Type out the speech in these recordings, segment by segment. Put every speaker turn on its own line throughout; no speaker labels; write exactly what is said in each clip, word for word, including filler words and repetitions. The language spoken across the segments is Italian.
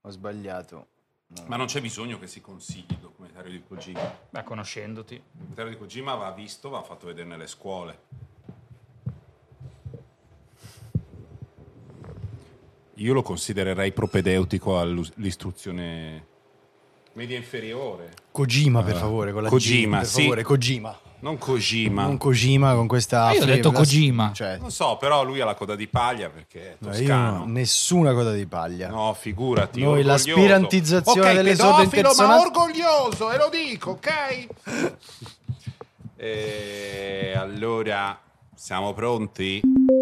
Ho sbagliato. No.
Ma non c'è bisogno che si consigli il documentario di Kojima.
Beh, conoscendoti.
Il documentario di Kojima va visto, va fatto vedere nelle scuole. Io lo considererei propedeutico all'istruzione media inferiore.
Kojima, per
Uh,
favore, con la
Kojima,
G, per
sì.
favore, Kojima.
Non Kojima.
Non Kojima con questa...
Ah, io ho detto
flavor-
Kojima.
Cioè,
Non so, però lui ha la coda di paglia perché è
no, io
toscano.
no, nessuna coda di paglia.
No, figurati.
Noi
orgoglioso.
l'aspirantizzazione
Ok,
delle
pedofilo,
sovraintenzionali-
ma orgoglioso, e lo dico, ok? E allora, siamo pronti?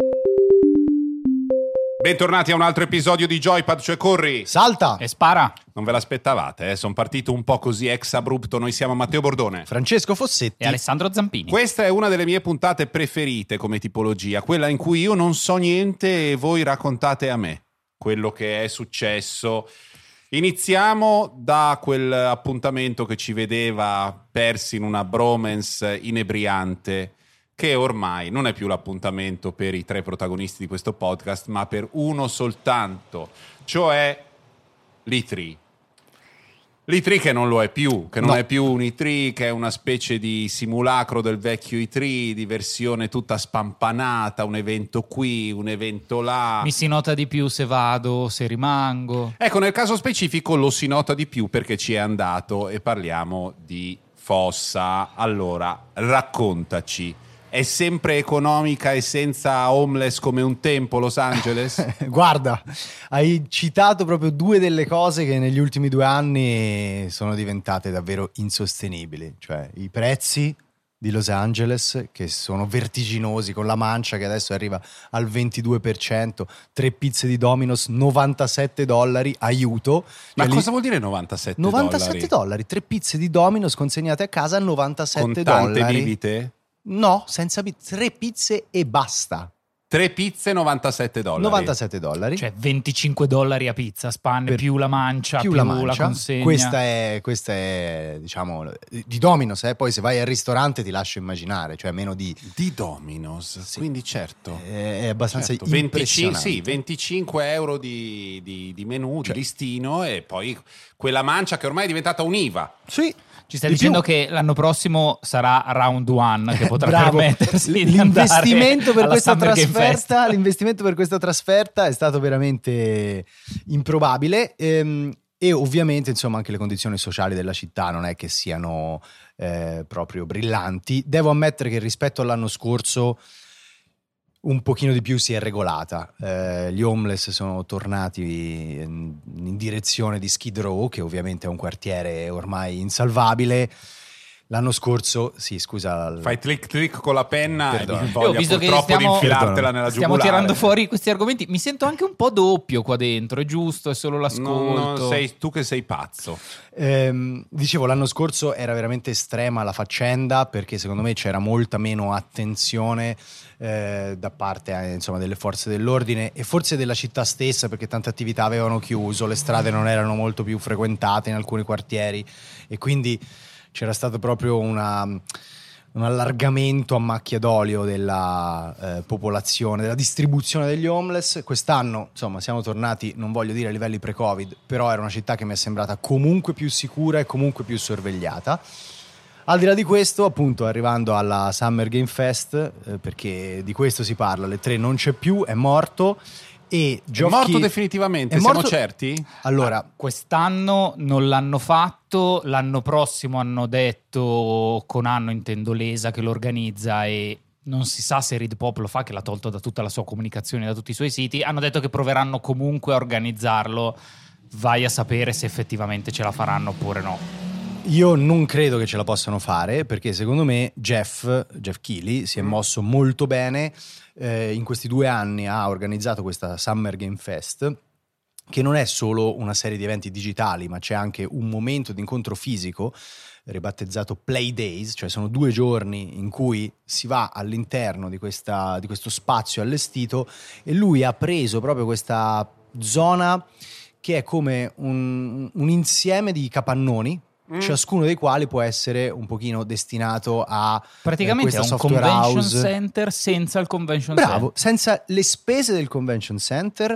Bentornati a un altro episodio di Joypad, cioè corri.
Salta!
E spara.
Non ve l'aspettavate, eh? Sono partito un po' così ex abrupto. Noi siamo Matteo Bordone.
Francesco Fossetti.
E Alessandro Zampini.
Questa è una delle mie puntate preferite come tipologia, quella in cui io non so niente e voi raccontate a me quello che è successo. Iniziamo da quel appuntamento che ci vedeva persi in una bromance inebriante, che ormai non è più l'appuntamento per i tre protagonisti di questo podcast, ma per uno soltanto, cioè l'E tre. L'E tre che non lo è più, che non
No.
è più un E tre, che è una specie di simulacro del vecchio E tre, di versione tutta spampanata, un evento qui, un evento là.
Mi si nota di più se vado, se rimango.
Ecco, nel caso specifico lo si nota di più perché ci è andato e parliamo di Fossa. Allora, raccontaci. È sempre economica e senza homeless come un tempo Los Angeles?
Guarda, hai citato proprio due delle cose che negli ultimi due anni sono diventate davvero insostenibili. Cioè i prezzi di Los Angeles, che sono vertiginosi, con la mancia che adesso arriva al ventidue per cento, tre pizze di Domino's, novantasette dollari, aiuto.
Ma
Cioè,
cosa
lì-
vuol dire novantasette,
novantasette
dollari?
dollari, tre pizze di Domino's consegnate a casa a novantasette
Con tante
dollari.
bibite?
No, senza pi- tre pizze e basta.
Tre pizze, novantasette dollari.
novantasette dollari.
Cioè venticinque dollari a pizza, spanne,
Per-
più la mancia,
più
più,
la
la,
mancia.
consegna.
Questa è, questa è, diciamo, di Domino's, eh? Poi se vai al ristorante ti lascio immaginare, cioè meno di...
Di Domino's,
Sì.
quindi certo.
È, è abbastanza
Certo, venticinque,
impressionante.
sì, venticinque euro di, di, di menù,
Cioè-
di listino e poi quella mancia che ormai è diventata un'I V A.
Sì.
Ci stai
Di
dicendo
più.
che l'anno prossimo sarà round one, che potrà
Bravo.
permettersi di
L'investimento
andare
per
alla
questa
Summer Game
trasferta,
Fest.
l'investimento per questa trasferta è stato veramente improbabile. Ehm, E ovviamente, insomma, anche le condizioni sociali della città non è che siano eh, proprio brillanti. Devo ammettere che rispetto all'anno scorso un pochino di più si è regolata. Eh, gli homeless sono tornati in, in direzione di Skid Row, che ovviamente è un quartiere ormai insalvabile. L'anno scorso, sì, scusa.
Fai click click con la penna
Perdona.
e mi
Io ho
voglia
visto che
purtroppo
stiamo-
di infilartela
Perdona.
nella
Stiamo
giugulare.
tirando fuori questi argomenti. Mi sento anche un po' doppio qua dentro, è giusto, è solo
No,
l'ascolto.
no, sei tu che sei pazzo.
Ehm, dicevo, l'anno scorso era veramente estrema la faccenda, perché secondo me c'era molta meno attenzione eh, da parte eh, insomma, delle forze dell'ordine e forse della città stessa, perché tante attività avevano chiuso, le strade non erano molto più frequentate in alcuni quartieri e quindi c'era stato proprio una, un allargamento a macchia d'olio della eh, popolazione, della distribuzione degli homeless. Quest'anno, insomma, siamo tornati, non voglio dire a livelli pre-Covid, però era una città che mi è sembrata comunque più sicura e comunque più sorvegliata. Al di là di questo, appunto, arrivando alla Summer Game Fest, eh, perché di questo si parla, l'E tre non c'è più, è morto. E
È
Geoff
morto
Keighley-
definitivamente,
è
siamo
morto-
certi?
Allora,
Ah, quest'anno non l'hanno fatto, l'anno prossimo hanno detto, con anno intendo l'E S A che lo organizza e non si sa se Reed Pop lo fa, che l'ha tolto da tutta la sua comunicazione, da tutti i suoi siti. Hanno detto che proveranno comunque a organizzarlo, vai a sapere se effettivamente ce la faranno oppure no.
io non credo che ce la possano fare, perché secondo me Jeff, Jeff Keighley si è mosso molto bene. Eh, in questi due anni ha organizzato questa Summer Game Fest, che non è solo una serie di eventi digitali, ma c'è anche un momento di incontro fisico ribattezzato Play Days, cioè sono due giorni in cui si va all'interno di, questa, di questo spazio allestito, e lui ha preso proprio questa zona che è come un, un insieme di capannoni, mm. ciascuno dei quali può essere un pochino destinato a
praticamente
eh,
è
questa
un
software
convention
house.
center senza il convention
Bravo,
center.
senza le spese del convention center,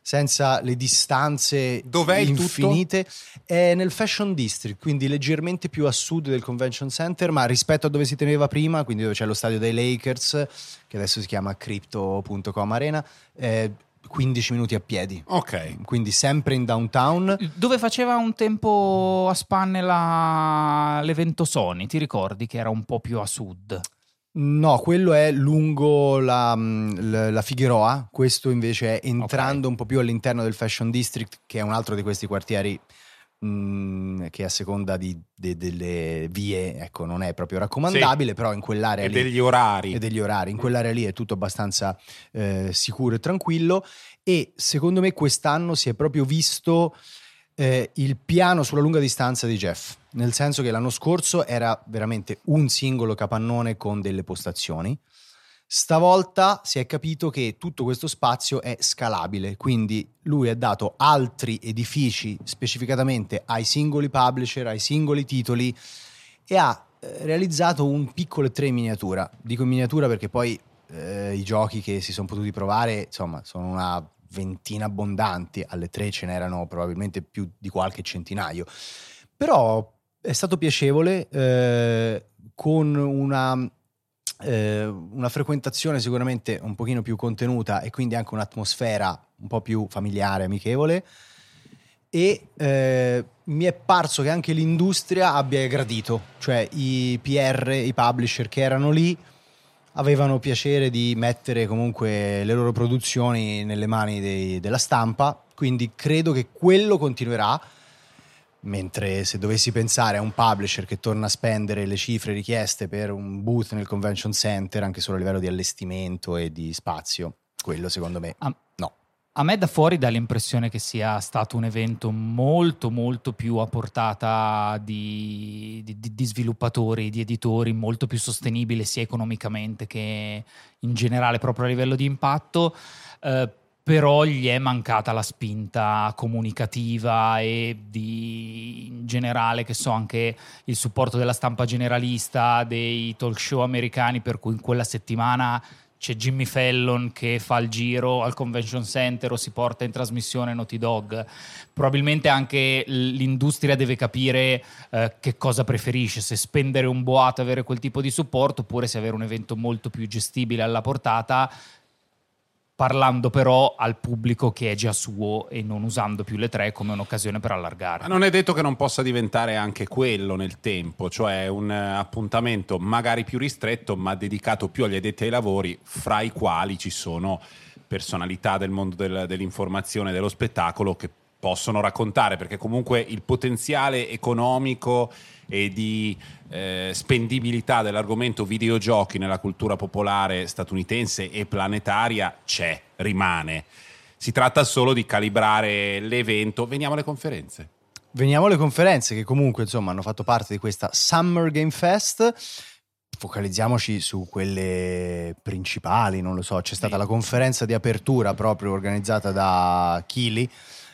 senza le distanze
Dov'è il
infinite. È nel Fashion District, quindi leggermente più a sud del Convention Center, ma rispetto a dove si teneva prima, quindi dove c'è lo stadio dei Lakers, che adesso si chiama Crypto punto com Arena, eh, quindici minuti a piedi.
Ok.
Quindi sempre in downtown.
Dove faceva un tempo a spanne la... l'evento Sony, ti ricordi che era un po' più a sud?
No, quello è lungo la, la Figueroa, questo invece è entrando okay. un po' più all'interno del Fashion District, che è un altro di questi quartieri mh, che a seconda di, de, delle vie, ecco, non è proprio raccomandabile, sì. Però in quell'area
e
lì...
degli orari.
E degli orari, in quell'area lì è tutto abbastanza eh, sicuro e tranquillo, e secondo me quest'anno si è proprio visto eh, il piano sulla lunga distanza di Jeff. Nel senso che l'anno scorso era veramente un singolo capannone con delle postazioni. Stavolta si è capito che tutto questo spazio è scalabile, quindi lui ha dato altri edifici specificatamente ai singoli publisher, ai singoli titoli, e ha realizzato un piccolo e tre in miniatura. Dico in miniatura perché poi eh, i giochi che si sono potuti provare, insomma, sono una ventina abbondanti, alle tre ce n'erano probabilmente più di qualche centinaio. Però è stato piacevole, eh, con una, eh, una frequentazione sicuramente un pochino più contenuta e quindi anche un'atmosfera un po' più familiare, amichevole, e eh, mi è parso che anche l'industria abbia gradito, cioè i P R, i publisher che erano lì avevano piacere di mettere comunque le loro produzioni nelle mani dei, della stampa, quindi credo che quello continuerà. Mentre se dovessi pensare a un publisher che torna a spendere le cifre richieste per un booth nel convention center, anche solo a livello di allestimento e di spazio, quello secondo me
a,
no.
A me da fuori dà l'impressione che sia stato un evento molto molto più a portata di, di, di sviluppatori, di editori, molto più sostenibile sia economicamente che in generale proprio a livello di impatto. eh, Però gli è mancata la spinta comunicativa e di, in generale, che so, anche il supporto della stampa generalista, dei talk show americani, per cui in quella settimana c'è Jimmy Fallon che fa il giro al Convention Center o si porta in trasmissione Naughty Dog. Probabilmente anche l'industria deve capire eh, che cosa preferisce, se spendere un boato e avere quel tipo di supporto, oppure se avere un evento molto più gestibile alla portata, parlando però al pubblico che è già suo e non usando più le tre come un'occasione per allargare.
Ma non è detto che non possa diventare anche quello nel tempo, cioè un appuntamento magari più ristretto ma dedicato più agli addetti ai lavori, fra i quali ci sono personalità del mondo del, dell'informazione e dello spettacolo che possono raccontare, perché comunque il potenziale economico e di eh, spendibilità dell'argomento videogiochi nella cultura popolare statunitense e planetaria c'è, rimane. Si tratta solo di calibrare l'evento. Veniamo alle conferenze.
Veniamo alle conferenze che comunque insomma hanno fatto parte di questa Summer Game Fest. Focalizziamoci su quelle principali, non lo so, c'è stata la conferenza di apertura proprio organizzata da Keighley,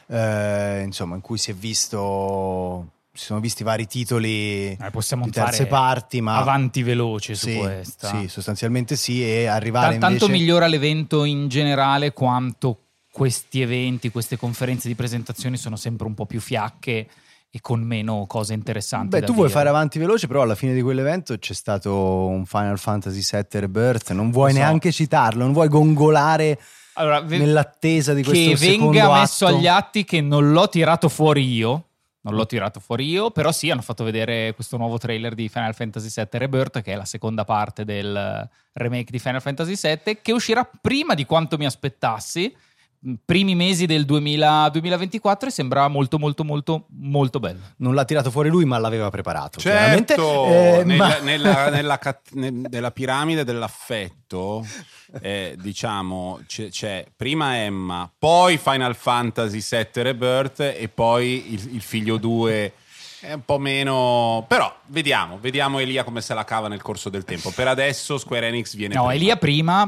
eh, insomma, in cui si è visto... si sono visti vari titoli
eh, possiamo
di terze
fare
parti, ma
avanti veloce su
sì,
questa.
Sì, sostanzialmente sì, e arrivare
T- tanto
invece...
migliora l'evento in generale, quanto questi eventi, queste conferenze di presentazioni sono sempre un po' più fiacche e con meno cose interessanti.
Beh,
da
tu vuoi
dire.
fare avanti veloce, però alla fine di quell'evento c'è stato un Final Fantasy sette Rebirth, non vuoi
so.
neanche citarlo, non vuoi gongolare
allora, ve-
nell'attesa di questo
che
secondo
venga
atto.
messo agli atti che non l'ho tirato fuori io. Non l'ho tirato fuori io, però sì, hanno fatto vedere questo nuovo trailer di Final Fantasy sette Rebirth, che è la seconda parte del remake di Final Fantasy sette, che uscirà prima di quanto mi aspettassi, primi mesi del duemila, duemilaventiquattro, e sembrava molto molto molto molto bello.
Non l'ha tirato fuori lui, ma l'aveva preparato.
Certo,
eh,
nella,
ma...
nella, nella, cat- nella piramide dell'affetto, eh, diciamo, c'è, c'è prima Emma, poi Final Fantasy sette Rebirth e poi il, il figlio due. È un po' meno, però vediamo, vediamo Elia come se la cava nel corso del tempo. Per adesso Square Enix viene
no,
prima.
Elia prima,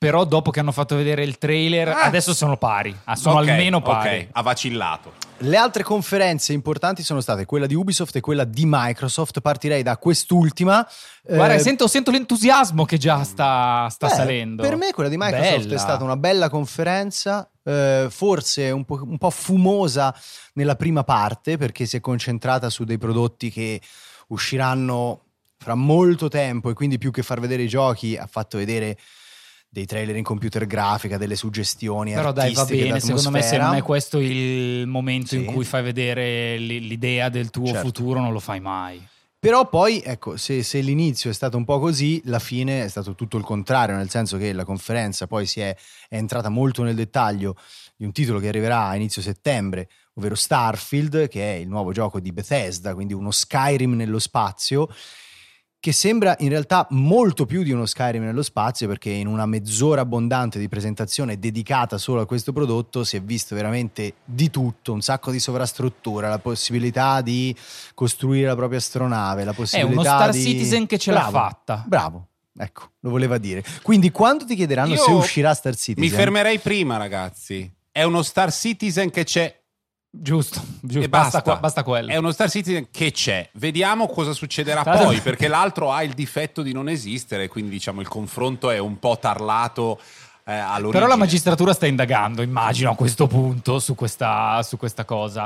però dopo che hanno fatto vedere il trailer
Ah.
adesso sono pari, ah, sono
Ok,
almeno pari.
ok, ha vacillato.
Le altre conferenze importanti sono state quella di Ubisoft e quella di Microsoft. Partirei da quest'ultima.
Guarda,
Eh,
sento, sento l'entusiasmo che già sta, sta
beh,
salendo.
Per me quella di Microsoft
Bella.
è stata una bella conferenza, eh, forse un po', un po' fumosa nella prima parte, perché si è concentrata su dei prodotti che usciranno fra molto tempo, e quindi più che far vedere i giochi ha fatto vedere dei trailer in computer grafica, delle suggestioni
Però dai, va
artistiche,
bene, secondo me se
d'atmosfera.
non è questo il momento
Sì.
in cui fai vedere l- l'idea del tuo
Certo.
futuro, non lo fai mai.
Però poi, ecco, se, se l'inizio è stato un po' così, la fine è stato tutto il contrario, nel senso che la conferenza poi si è, è entrata molto nel dettaglio di un titolo che arriverà a inizio settembre, ovvero Starfield, che è il nuovo gioco di Bethesda, quindi uno Skyrim nello spazio, che sembra in realtà molto più di uno Skyrim nello spazio, perché in una mezz'ora abbondante di presentazione dedicata solo a questo prodotto si è visto veramente di tutto, un sacco di sovrastruttura, la possibilità di costruire la propria astronave, la
È
possibilità
uno Star
di...
Citizen che ce
Bravo,
l'ha fatta.
Bravo, ecco, lo voleva dire. Quindi quando ti chiederanno
Io
se uscirà Star Citizen...
Mi fermerei prima, ragazzi. È uno Star Citizen che c'è.
Giusto, giusto.
E
Basta,
basta.
qua- basta quello.
È uno Star Citizen che c'è. Vediamo cosa succederà
Tra l'altro-
poi, perché l'altro ha il difetto di non esistere, quindi diciamo il confronto è un po' tarlato eh, all'origine.
Però la magistratura sta indagando, immagino, a questo punto su questa, su questa cosa.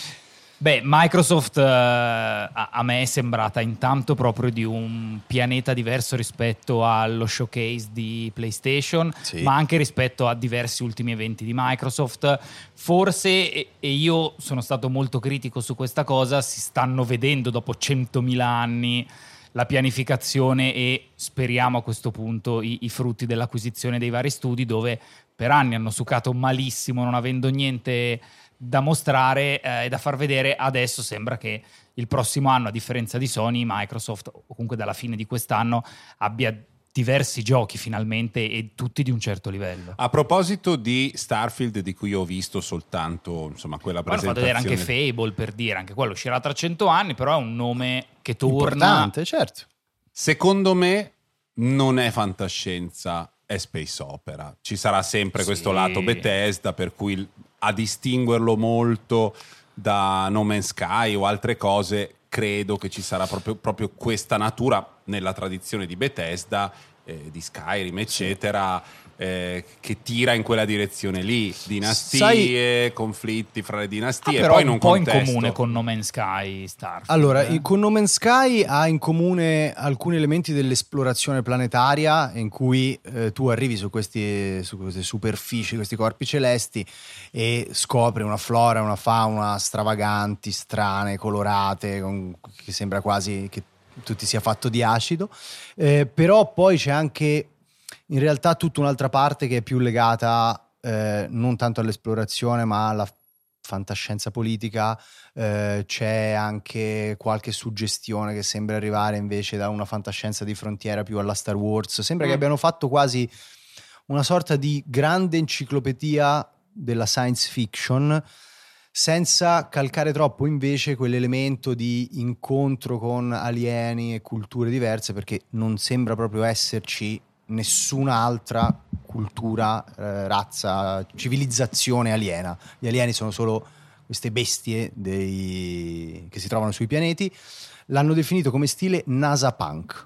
Beh, Microsoft eh, a, a me è sembrata intanto proprio di un pianeta diverso rispetto allo showcase di PlayStation,
Sì.
ma anche rispetto a diversi ultimi eventi di Microsoft. Forse, e, e io sono stato molto critico su questa cosa, si stanno vedendo dopo centomila anni la pianificazione e speriamo a questo punto i, i frutti dell'acquisizione dei vari studi, dove per anni hanno succato malissimo non avendo niente da mostrare eh, e da far vedere. Adesso sembra che il prossimo anno, a differenza di Sony, Microsoft, o comunque dalla fine di quest'anno, abbia diversi giochi finalmente e tutti di un certo livello.
A proposito di Starfield, di cui ho visto soltanto insomma quella
Poi hanno fatto vedere
presentazione.
anche Fable, per dire, anche quello uscirà tra cento anni, però è un nome che torna.
Importante, certo.
Secondo me non è fantascienza, è space opera. Ci sarà sempre
Sì.
questo lato Bethesda, per cui a distinguerlo molto da No Man's Sky o altre cose, credo che ci sarà proprio, proprio questa natura nella tradizione di Bethesda, eh, di Skyrim, eccetera, eh, che tira in quella direzione lì. Dinastie,
Sai-
conflitti fra le
Ah,
dinastie,
però
poi in
un
un
po' in
contesto...
comune con No Man's Sky Starfield.
Allora,
eh.
il- con No Man's Sky ha in comune alcuni elementi dell'esplorazione planetaria, in cui eh, tu arrivi su, questi, su queste superfici, questi corpi celesti, e scopri una flora e una fauna stravaganti, strane, colorate, con- che sembra quasi che tu ti sia fatto di acido. Eh, però poi c'è anche in realtà tutta un'altra parte che è più legata eh, non tanto all'esplorazione, ma alla fantascienza politica. Eh, c'è anche qualche suggestione che sembra arrivare invece da una fantascienza di frontiera più alla Star Wars. Sembra
Mm.
che abbiano fatto quasi una sorta di grande enciclopedia della science fiction, senza calcare troppo invece quell'elemento di incontro con alieni e culture diverse, perché non sembra proprio esserci nessun'altra cultura, eh, razza, civilizzazione aliena. Gli alieni sono solo queste bestie dei... che si trovano sui pianeti. L'hanno definito come stile NASA Punk.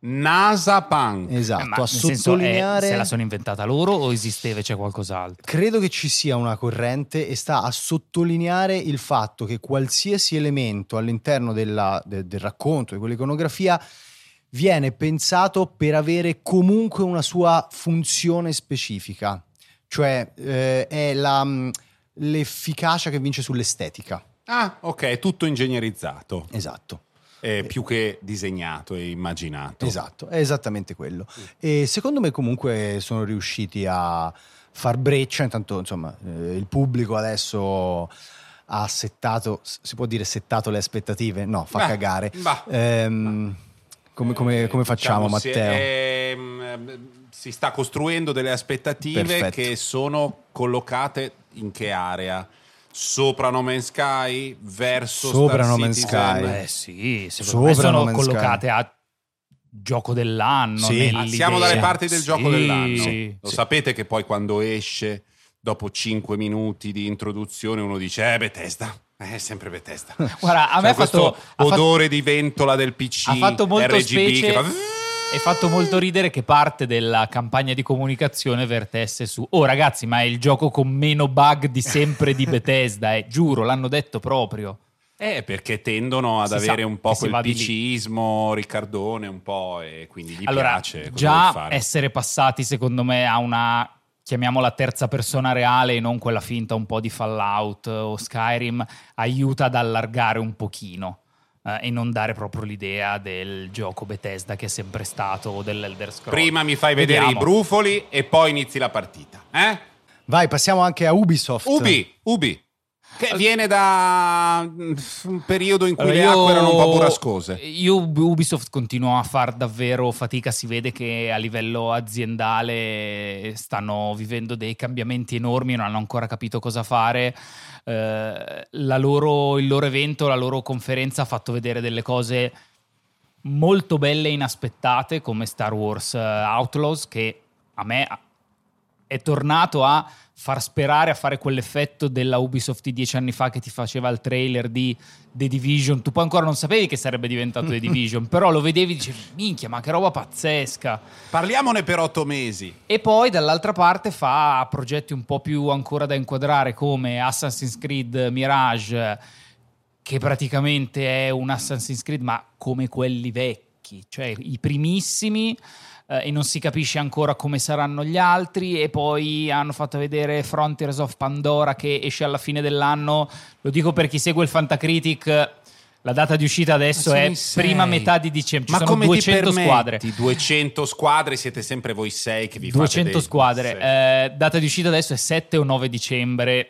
NASA Punk.
Esatto,
Eh, ma
a
nel senso,
sottolineare...
è- se la sono inventata loro o esisteva e c'è qualcos'altro?
Credo che ci sia una corrente, e sta a sottolineare il fatto che qualsiasi elemento all'interno della- de- del racconto, di quell'iconografia, viene pensato per avere comunque una sua funzione specifica. Cioè eh, è la, mh, l'efficacia che vince sull'estetica.
Ah, ok, è tutto ingegnerizzato.
Esatto.
È più che disegnato e immaginato.
Esatto, è esattamente quello. E secondo me comunque sono riusciti a far breccia. Intanto insomma eh, il pubblico adesso ha settato, si può dire settato le aspettative? No, fa
Beh,
cagare.
bah.
Ehm, come, come-
Eh,
come facciamo,
diciamo, si-
Matteo?
ehm, si sta costruendo delle aspettative
Perfetto.
che sono collocate in che area? Sopra No Man's Sky? Verso
Sopra
Star
No Man's
Citizen?
Sky.
Eh sì, secondo me
Sopra
sono
No Man's
collocate a gioco dell'anno.
Sì.
Ah, siamo dalle parti del
sì,
gioco dell'anno.
sì.
Lo sapete che poi quando esce, dopo cinque minuti di introduzione, uno dice eh Bethesda, è sempre Bethesda.
Guarda, a
Cioè,
me ha
questo
fatto ha
odore
fatto,
di ventola del P C,
ha fatto molto
R G B
specie
che fa...
e fatto molto ridere che parte della campagna di comunicazione vertesse su oh ragazzi, ma è il gioco con meno bug di sempre di Bethesda, eh. Giuro, l'hanno detto proprio.
Eh, perché tendono ad
Si
avere
sa
un po'
che si
quel
va di lì.
PCismo, Riccardone un po', e quindi gli
Allora,
piace. Cosa vuoi
già
fare?
essere passati secondo me a una, chiamiamola terza persona reale e non quella finta un po' di Fallout o Skyrim, aiuta ad allargare un pochino eh, e non dare proprio l'idea del gioco Bethesda che è sempre stato o dell'Elder Scrolls.
Prima mi fai vedere
Vediamo.
i brufoli e poi inizi la partita. Eh?
Vai, passiamo anche a Ubisoft.
Ubi, Ubi. Che viene da mm, un periodo in cui
Allora,
le
io-
acque erano un po' burrascose.
Io Ubisoft continua a far davvero fatica, si vede che a livello aziendale stanno vivendo dei cambiamenti enormi, non hanno ancora capito cosa fare. Eh, la loro- il loro evento, la loro conferenza ha fatto vedere delle cose molto belle e inaspettate come Star Wars eh, Outlaws, che a me è tornato a far sperare, a fare quell'effetto della Ubisoft di dieci anni fa che ti faceva il trailer di The Division. Tu poi ancora non sapevi che sarebbe diventato The Division, però lo vedevi e dicevi minchia, ma che roba pazzesca.
Parliamone per otto mesi.
E poi dall'altra parte fa progetti un po' più ancora da inquadrare come Assassin's Creed Mirage, che praticamente è un Assassin's Creed ma come quelli vecchi, cioè i primissimi, eh, e non si capisce ancora come saranno gli altri. E poi hanno fatto vedere Frontiers of Pandora che esce alla fine dell'anno. Lo dico per chi segue il Fantacritic, la data di uscita adesso
Ma sono
è
i sei.
prima metà di dicembre. Ci
Ma
sono
come
duecento
ti permetti?
squadre.
duecento squadre, siete sempre voi sei che vi fate
duecento
dei-
squadre.
Sì.
Eh, data di uscita adesso è sette o nove dicembre.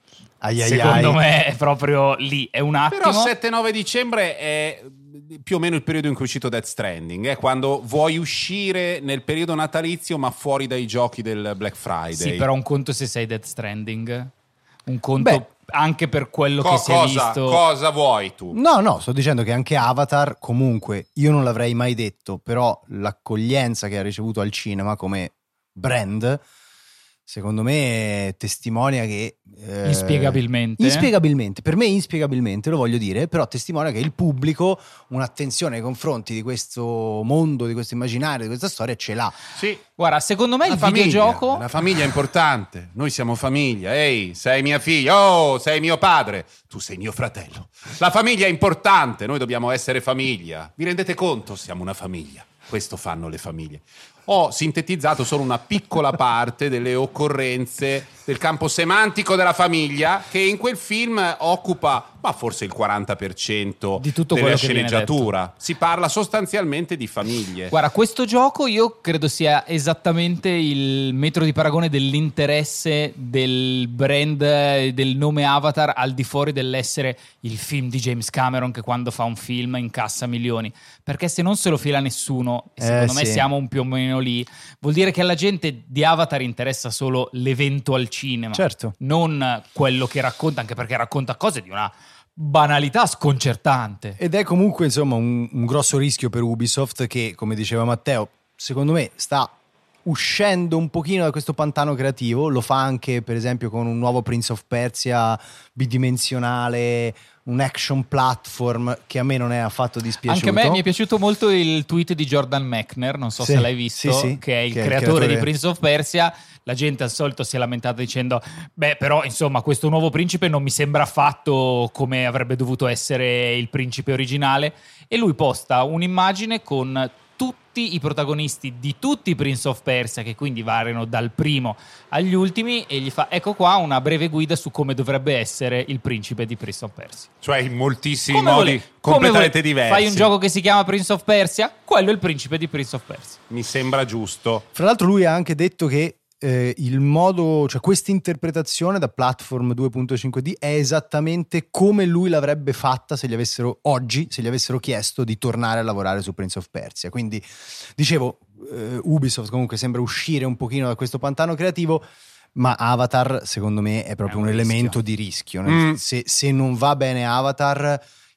Ai ai
Secondo
ai.
me è proprio lì, è un attimo.
Però sette nove dicembre è più o meno il periodo in cui è uscito Death Stranding, è quando vuoi uscire nel periodo natalizio ma fuori dai giochi del Black Friday.
Sì, però un conto se sei Death Stranding, un conto
Beh,
anche per quello
Co-
che si è
cosa,
visto.
cosa vuoi tu?
No, no, sto dicendo che anche Avatar, comunque, io non l'avrei mai detto, però l'accoglienza che ha ricevuto al cinema come brand, secondo me testimonia che... eh,
Inspiegabilmente.
Inspiegabilmente, per me inspiegabilmente, lo voglio dire, però testimonia che il pubblico un'attenzione nei confronti di questo mondo, di questo immaginario, di questa storia ce l'ha.
Sì.
Guarda, secondo me
La
il
famiglia,
videogioco...
la famiglia è importante. Noi siamo famiglia. Ehi, sei mia figlia. Oh, sei mio padre. Tu sei mio fratello. La famiglia è importante. Noi dobbiamo essere famiglia. Vi rendete conto? Siamo una famiglia. Questo fanno le famiglie. Ho sintetizzato solo una piccola parte delle occorrenze del campo semantico della famiglia, che in quel film occupa, ma forse il quaranta per cento
Di tutto
della
quello che viene
sceneggiatura. Si parla sostanzialmente di famiglie.
Guarda, questo gioco io credo sia esattamente il metro di paragone dell'interesse del brand e del nome Avatar al di fuori dell'essere il film di James Cameron che quando fa un film incassa milioni. Perché se non se lo fila nessuno, e secondo
Eh,
me
sì.
siamo un più o meno lì, vuol dire che alla gente di Avatar interessa solo l'evento al cinema,
Certo.
non quello che racconta, anche perché racconta cose di una banalità sconcertante.
Ed è comunque insomma un, un grosso rischio per Ubisoft che, come diceva Matteo, secondo me sta uscendo un pochino da questo pantano creativo. Lo fa anche per esempio con un nuovo Prince of Persia bidimensionale, un action platform che a me non è affatto dispiaciuto.
Anche a me mi è piaciuto molto il tweet di Jordan Mechner, non so
Sì,
se l'hai visto,
sì, sì,
che è il
che è il
creatore
creatore-
di Prince of Persia. La gente al solito si è lamentata dicendo beh però insomma questo nuovo principe non mi sembra affatto come avrebbe dovuto essere il principe originale, e lui posta un'immagine con tutti i protagonisti di tutti i Prince of Persia, che quindi variano dal primo agli ultimi, e gli fa ecco qua una breve guida su come dovrebbe essere il principe di Prince of Persia.
Cioè in moltissimi
Come
modi
vole-
completamente
come vole-
diversi.
Fai un gioco che si chiama Prince of Persia, quello è il principe di Prince of Persia.
Mi sembra giusto.
Fra l'altro lui ha anche detto che eh, il modo, cioè questa interpretazione da Platform due punto cinque D è esattamente come lui l'avrebbe fatta se gli avessero oggi, se gli avessero chiesto di tornare a lavorare su Prince of Persia. Quindi dicevo, eh, Ubisoft comunque sembra uscire un pochino da questo pantano creativo, ma Avatar secondo me è proprio
È un
un,
rischio.
elemento di rischio.
Mm.
Se, se non va bene Avatar,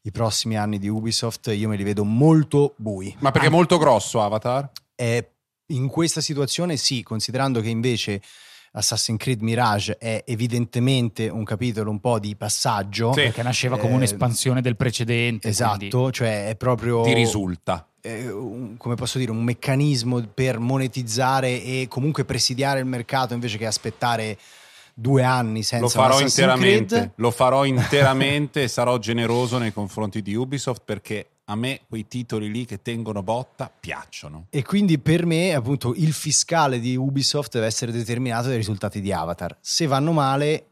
i prossimi anni di Ubisoft io me li vedo molto bui.
Ma perché è molto grosso Avatar?
Eh, in questa situazione sì, considerando che invece Assassin's Creed Mirage è evidentemente un capitolo un po' di passaggio,
Sì.
Perché nasceva come
Eh,
un'espansione del precedente.
esatto,
quindi-
cioè è proprio
Ti risulta?
eh, un- come posso dire, un meccanismo per monetizzare e comunque presidiare il mercato invece che aspettare due anni senza
Lo farò
un Assassin's
interamente,
Creed.
lo farò interamente e sarò generoso nei confronti di Ubisoft, perché a me quei titoli lì che tengono botta piacciono.
E quindi per me appunto il fiscale di Ubisoft deve essere determinato dai risultati di Avatar. Se vanno male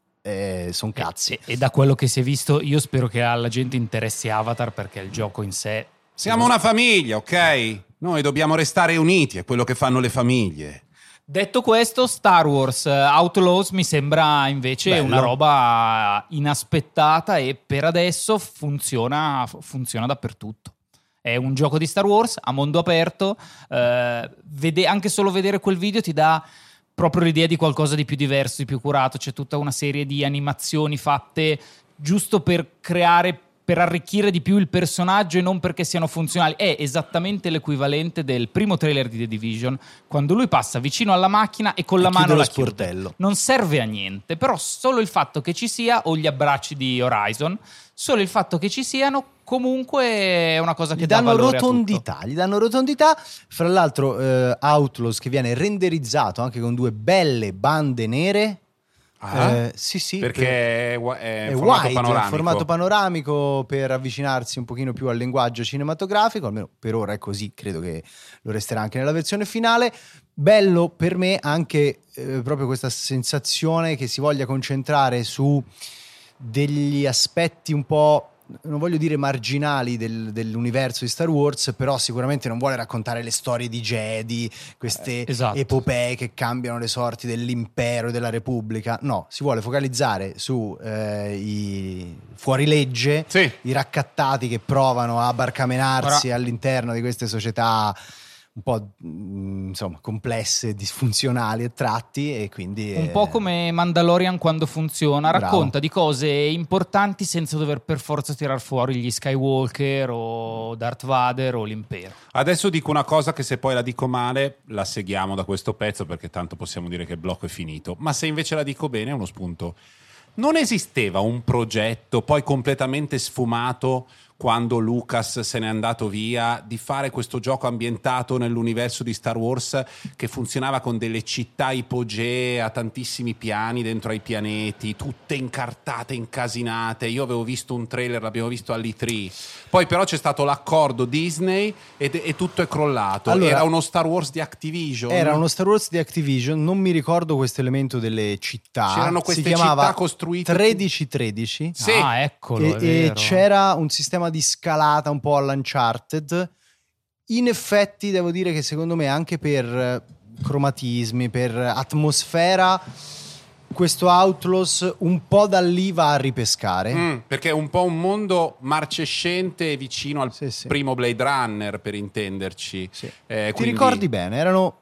eh, sono cazzi.
E, e da quello che si è visto, io spero che alla gente interessi Avatar, perché il gioco in sé...
Siamo una famiglia, ok? Noi dobbiamo restare uniti, è quello che fanno le famiglie.
Detto questo, Star Wars eh, Outlaws mi sembra invece
Bello.
una roba inaspettata e per adesso funziona, funziona dappertutto. È un gioco di Star Wars a mondo aperto, eh, vede- anche solo vedere quel video ti dà proprio l'idea di qualcosa di più diverso, di più curato. C'è tutta una serie di animazioni fatte giusto per creare, per arricchire di più il personaggio e non perché siano funzionali. È esattamente l'equivalente del primo trailer di The Division, quando lui passa vicino alla macchina e con la
E
mano
chiude
la
lo sportello.
chiude. Non serve a niente, però solo il fatto che ci sia, o gli abbracci di Horizon, solo il fatto che ci siano comunque è una cosa che
Gli
dà
danno
valore a tutto.
rotondità, gli danno rotondità. Fra l'altro eh, Outlaws che viene renderizzato anche con due belle bande nere.
Ah?
Eh, sì, sì,
Perché è, wa- è
è
formato
wide,
panoramico.
formato panoramico per avvicinarsi un pochino più al linguaggio cinematografico, almeno per ora è così, credo che lo resterà anche nella versione finale. Bello per me anche eh, proprio questa sensazione che si voglia concentrare su degli aspetti un po', non voglio dire marginali del- dell'universo di Star Wars, però sicuramente non vuole raccontare le storie di Jedi, queste
Eh, esatto.
epopee che cambiano le sorti dell'impero e della Repubblica. No, si vuole focalizzare su eh, i fuorilegge,
Sì.
i raccattati che provano a barcamenarsi
Ora-
all'interno di queste società un po' mh, insomma complesse, disfunzionali a tratti, e quindi
Un
eh,
po' come Mandalorian quando funziona,
Bravo.
racconta di cose importanti senza dover per forza tirar fuori gli Skywalker o Darth Vader o l'impero.
Adesso dico una cosa che se poi la dico male la seghiamo da questo pezzo, perché tanto possiamo dire che il blocco è finito, ma se invece la dico bene è uno spunto. Non esisteva un progetto poi completamente sfumato quando Lucas se n'è andato via di fare questo gioco ambientato nell'universo di Star Wars che funzionava con delle città ipogee a tantissimi piani dentro ai pianeti, tutte incartate, incasinate. Io avevo visto un trailer, l'abbiamo visto all'E tre, poi però c'è stato l'accordo Disney ed- e tutto è crollato.
Allora,
era uno Star Wars di Activision.
era uno Star Wars di Activision, non mi ricordo questo elemento delle città.
C'erano queste
si chiamava
città costruite
tredici tredici
Sì.
Ah, eccolo, è
e, e
vero.
c'era un sistema di scalata un po' all'Uncharted. In effetti devo dire che secondo me anche per eh, cromatismi, per atmosfera, questo Outlaws un po' da lì va a ripescare.
Mm, perché è un po' un mondo marcescente vicino al
Sì, sì.
primo Blade Runner, per intenderci.
Sì.
Eh,
Ti
quindi-
ricordi bene? Erano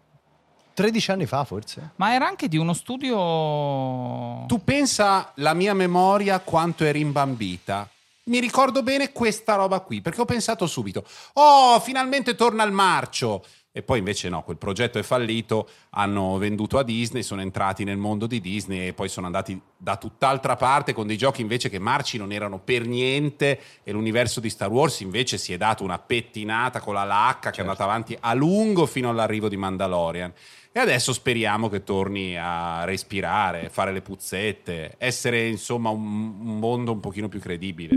tredici anni fa forse.
Ma era anche di uno studio...
Tu pensa la mia memoria quanto è rimbambita. Mi ricordo bene questa roba qui, perché ho pensato subito, oh, finalmente torna il marcio. E poi invece no, quel progetto è fallito, hanno venduto a Disney, sono entrati nel mondo di Disney e poi sono andati da tutt'altra parte con dei giochi invece che marci non erano per niente, e l'universo di Star Wars invece si è dato una pettinata con la lacca che è andata avanti a lungo fino all'arrivo di Mandalorian. E adesso speriamo che torni a respirare, fare le puzzette, essere insomma un, un mondo un pochino più credibile.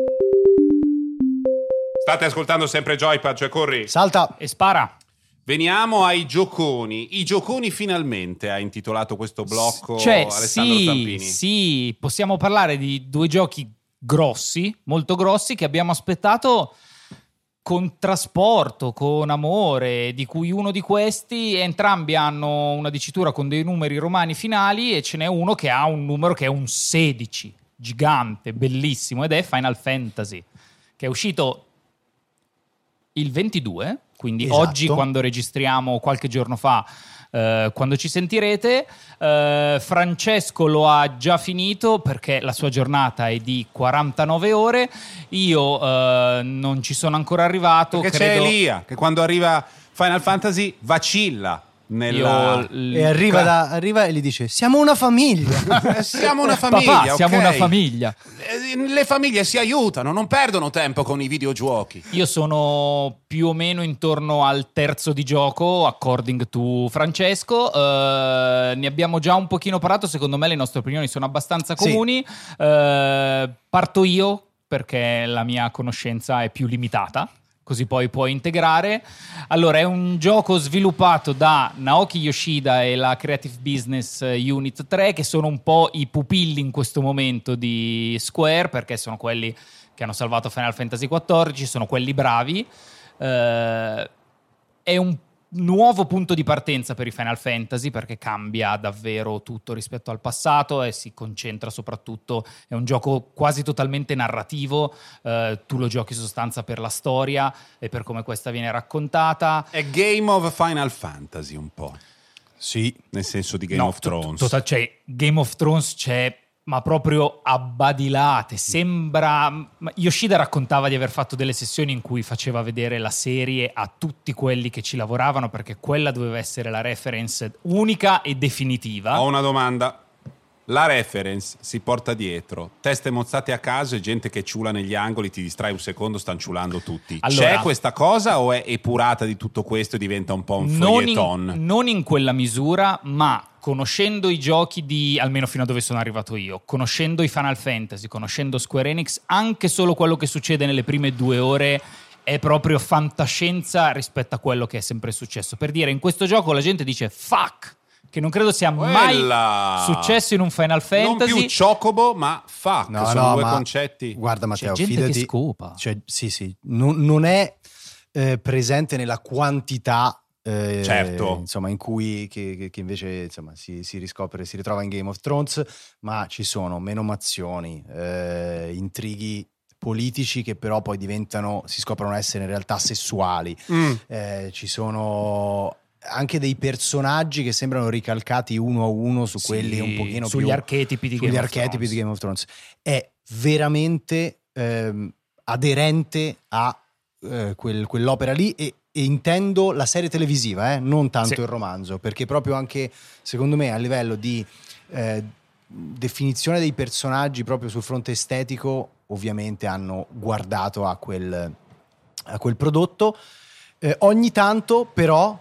State ascoltando sempre Joypad, cioè corri.
Salta.
E spara.
Veniamo ai gioconi. I gioconi finalmente ha intitolato questo blocco
Cioè,
Alessandro
sì,
Zampini.
sì, possiamo parlare di due giochi grossi, molto grossi, che abbiamo aspettato con trasporto, con amore, di cui uno di questi, entrambi hanno una dicitura con dei numeri romani finali, e ce n'è uno che ha un numero che è un sedici, gigante, bellissimo, ed è Final Fantasy, che è uscito il ventidue, quindi
Esatto.
oggi, quando registriamo, qualche giorno fa, eh, quando ci sentirete. eh, Francesco lo ha già finito perché la sua giornata è di quarantanove ore. Io eh, non ci sono ancora arrivato.
Perché
credo...
c'è Elia che quando arriva Final Fantasy vacilla nella...
Io...
E arriva, da, arriva e gli dice: siamo una famiglia.
siamo una famiglia.
Papà, siamo
ok?
una famiglia.
Le famiglie si aiutano, non perdono tempo con i videogiochi.
Io sono più o meno intorno al terzo di gioco, according to Francesco. Uh, ne abbiamo già un pochino parlato, secondo me le nostre opinioni sono abbastanza comuni. Sì. Uh, parto io perché la mia conoscenza è più limitata, così poi puoi integrare. Allora, è un gioco sviluppato da Naoki Yoshida e la Creative Business Unit tre, che sono un po' i pupilli in questo momento di Square, perché sono quelli che hanno salvato Final Fantasy quattordici, sono quelli bravi. Eh, è un nuovo punto di partenza per i Final Fantasy, perché cambia davvero tutto rispetto al passato e si concentra soprattutto, è un gioco quasi totalmente narrativo, eh, tu lo giochi in sostanza per la storia e per come questa viene raccontata.
È Game of Final Fantasy un po'.
Sì.
Nel senso di Game
No,
of Thrones.
to- to- cioè, Game of Thrones c'è, ma proprio a badilate. Sembra... Yoshida raccontava di aver fatto delle sessioni in cui faceva vedere la serie a tutti quelli che ci lavoravano, perché quella doveva essere la reference unica e definitiva.
Ho una domanda. La reference si porta dietro teste mozzate a caso e gente che ciula negli angoli, ti distrai un secondo, stanno ciulando tutti.
Allora,
c'è questa cosa o è epurata di tutto questo e diventa un po' un
non
feuilleton?
in, non in quella misura, ma conoscendo i giochi di, almeno fino a dove sono arrivato io, conoscendo i Final Fantasy, conoscendo Square Enix, anche solo quello che succede nelle prime due ore è proprio fantascienza rispetto a quello che è sempre successo. Per dire, in questo gioco la gente dice fuck, che non credo sia
Quella...
mai successo in un Final Fantasy.
Non più Chocobo, ma fuck,
No,
sono
no,
due
ma
concetti.
Guarda Matteo,
C'è gente
fidati,
che scopa.
Cioè, sì, sì, non, non è eh, presente nella quantità eh,
certo.
insomma, in cui che, che, che invece insomma, si, si riscopre, si ritrova in Game of Thrones, ma ci sono menomazioni, eh, intrighi politici che però poi diventano, si scoprono essere in realtà sessuali.
Mm.
Eh, ci sono anche dei personaggi che sembrano ricalcati uno a uno su
Sì,
quelli un pochino
sugli
più
archetipi di
sugli
Game of
archetipi
Thrones.
di Game of Thrones. È veramente ehm, aderente a eh, quel, quell'opera lì e, e intendo la serie televisiva, eh, non tanto
Sì.
il romanzo, perché proprio anche secondo me a livello di eh, definizione dei personaggi proprio sul fronte estetico ovviamente hanno guardato a quel, a quel prodotto. Eh, ogni tanto però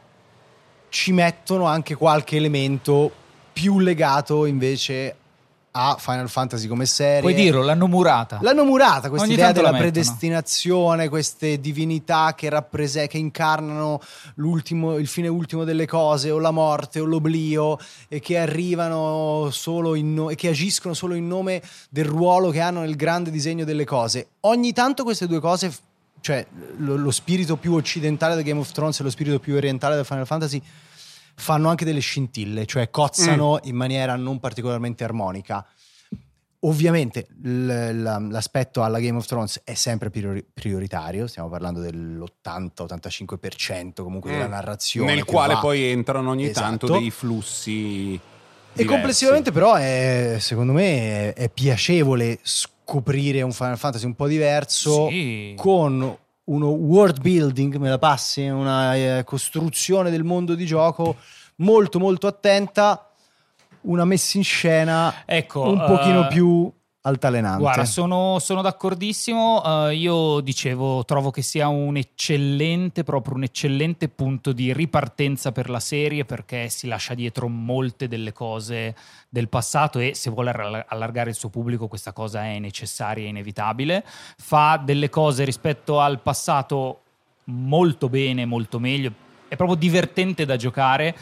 ci mettono anche qualche elemento più legato invece a Final Fantasy come serie.
Puoi dirlo, l'hanno murata.
L'hanno murata questa
Ogni
idea
tanto la
della
mettono.
predestinazione, queste divinità che rappresentano, che incarnano l'ultimo, il fine ultimo delle cose, o la morte o l'oblio, e che arrivano solo in no- e che agiscono solo in nome del ruolo che hanno nel grande disegno delle cose. Ogni tanto queste due cose, cioè lo, lo spirito più occidentale del Game of Thrones e lo spirito più orientale del Final Fantasy, fanno anche delle scintille, cioè cozzano mm. in maniera non particolarmente armonica. Ovviamente l- l- l'aspetto alla Game of Thrones è sempre priori- prioritario, stiamo parlando dell'ottanta ottantacinque per cento comunque mm. della narrazione,
nel quale
va...
poi entrano ogni
esatto.
tanto dei flussi diversi.
E complessivamente però è, secondo me è, è piacevole scoprire un Final Fantasy un po' diverso,
sì.
con uno world building, me la passi, una eh, costruzione del mondo di gioco molto molto attenta, una messa in scena
ecco,
un pochino
uh,
più altalenante.
Guarda, sono, sono d'accordissimo. Uh, io dicevo, trovo che sia un eccellente, proprio un eccellente punto di ripartenza per la serie, perché si lascia dietro molte delle cose del passato e se vuole allargare il suo pubblico questa cosa è necessaria e inevitabile. Fa delle cose rispetto al passato molto bene, molto meglio. È proprio divertente da giocare.